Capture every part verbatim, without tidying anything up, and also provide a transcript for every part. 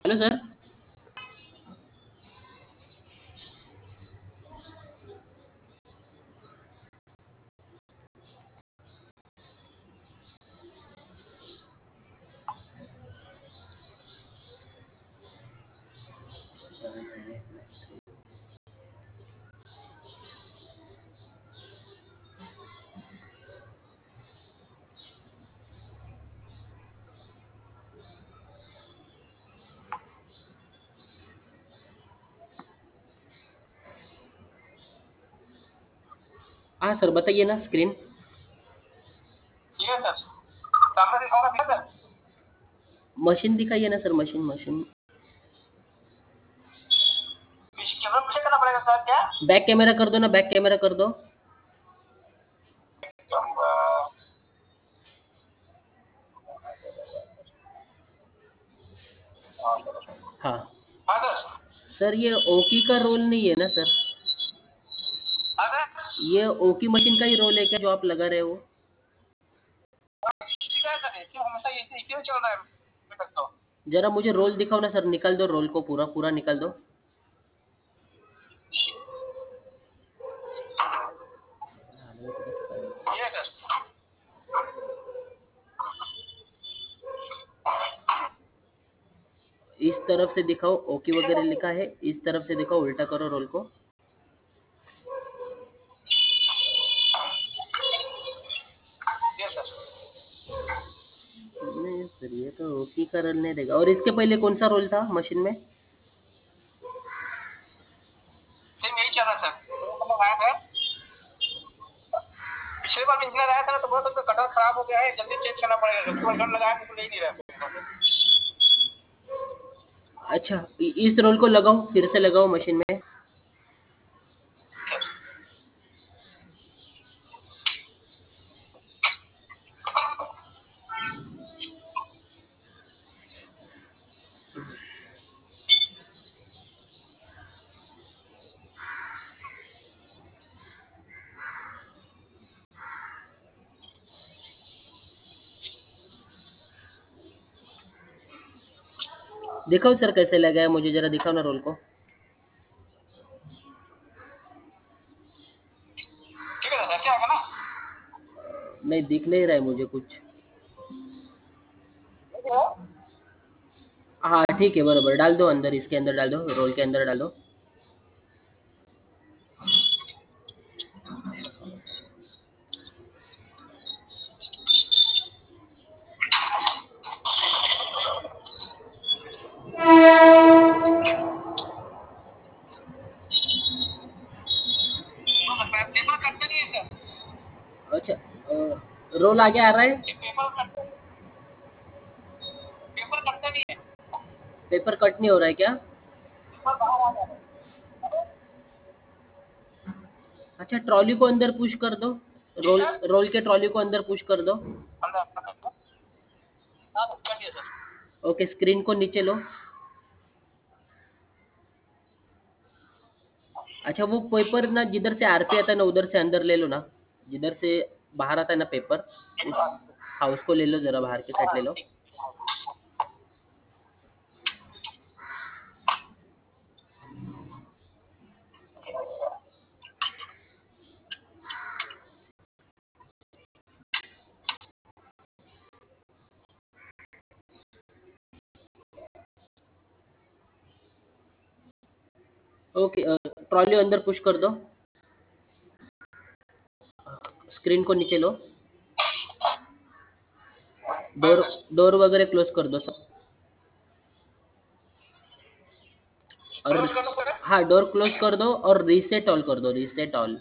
Hello sir. हाँ sir, बताइए ना स्क्रीन। ठीक है सर, सामने दिखाऊंगा ठीक है सर। मशीन दिखाइए ना सर, मशीन मशीन। पीछे कैमरा पीछे करना पड़ेगा सर क्या? बैक कैमरा कर दो ना, बैक कैमरा कर दो। हाँ हाँ सर। सर, ये ओकी का रोल नहीं है ना सर? हाँ सर, ये ओकी मशीन का ही रोल है क्या जो आप लगा रहे हो? इसी का है सर, इसी हमेशा इसी इसी में चल रहा है अभी तक तो। जरा मुझे रोल दिखाओ ना सर, निकाल दो रोल को, पूरा पूरा निकाल दो। ये है सर। इस तरफ से दिखाओ, ओकी वगैरह लिखा है, इस तरफ से दिखाओ, उल्टा करो रोल को। ये सर, नहीं सर, ये तो ओकी का रोल नहीं देगा। और इसके पहले कौन सा रोल था मशीन में? सेम यही चल रहा है सर। तो हम लोग आए थे, पिछले बार भी इंजीनियर आया था ना, तो बहुत उसका कटर खराब हो गया है, जल्दी चेंज करना पड़ेगा। उसके बाद गन लगाया तो ले ही नहीं रहा। अच्छा, इ- इस रोल को लगाओ, फिर से लगाओ मशीन में। दिखाओ सर कैसे लगा है, मुझे जरा दिखाओ ना रोल को। ठीक है सर, ऐसे आएगा ना? नहीं दिख नहीं रहा है मुझे कुछ। हाँ ठीक है, बराबर। डाल दो अंदर, इसके अंदर डाल दो, रोल के अंदर डाल दो। तो सर पेपर कटता नहीं है सर। अच्छा, अ, रोल आगे आ रहा है। ये पेपर कट पेपर कटता नहीं है। पेपर कट नहीं हो रहा है क्या? पेपर बाहर आ जाता है। अच्छा, ट्रॉली को अंदर पुश कर दो। जी रोल सर, रोल के ट्रॉली को अंदर पुश कर दो। अंदर कर दो। हाँ सर, कर दिया सर। ओके, स्क्रीन को नीचे लो। अच्छा, वो पेपर ना जिधर से आरपी आता है ना, उधर से अंदर ले लो ना। जिधर से बाहर आता है ना पेपर, उस हाँ, उसको ले लो, जरा बाहर की साइड ले लो। ओके, ट्रॉली अंदर पुश कर दो। स्क्रीन को नीचे लो। हाँ डोर सर, डोर वगैरह क्लोज कर दो सब। और क्लोज कर दो सर। हाँ, डोर क्लोज कर दो और रीसेट ऑल कर दो, रीसेट ऑल।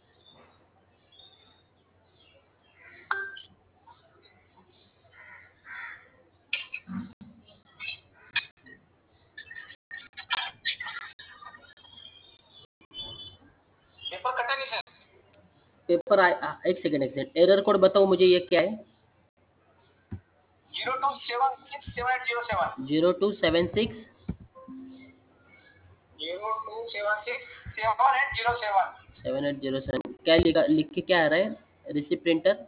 पेपर कटा नहीं सर। पेपर आ, आ, एक सेकंड एक सेकंड, एरर कोड बताओ मुझे, ये क्या है? Zero two seven six seven eight zero seven. Zero two seven six zero two seven six seven eight zero seven. Seven eight zero seven. क्या लिखा, लिख के क्या आ रहा है? Receipt printer.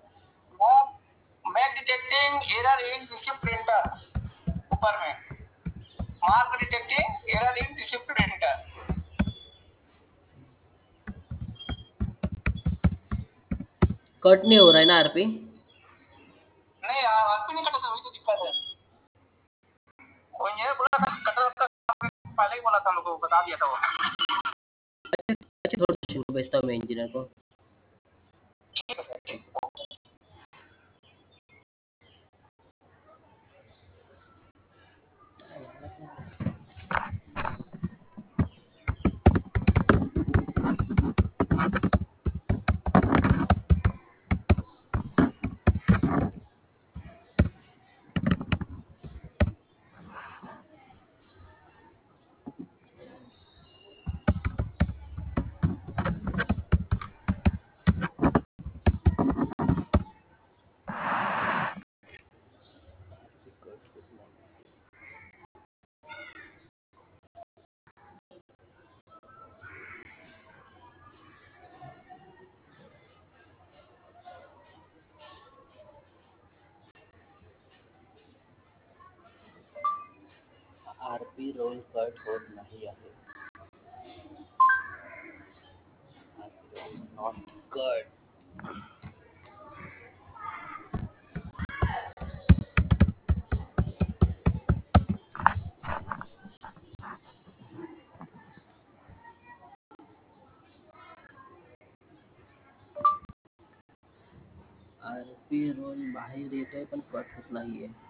Mark detecting error in receipt printer ऊपर में। Mark detecting error in receipt data. Cut नहीं हो रहा है ना आरपी? नहीं आरपी नहीं कटा था, वही तो दिक्कत है। वो ये बोला था कटर का, पहले ही बोला था, हमको बता दिया था वो। अच्छा थोड़ा सा इनको भेजता हूँ मैं इंजीनियर को। ठीक है सर, ठीक। आरपी रोल कट होत नाही आहे. Not cut. आरपी रोल बाहेर येतोय पण कट होत नाहीये.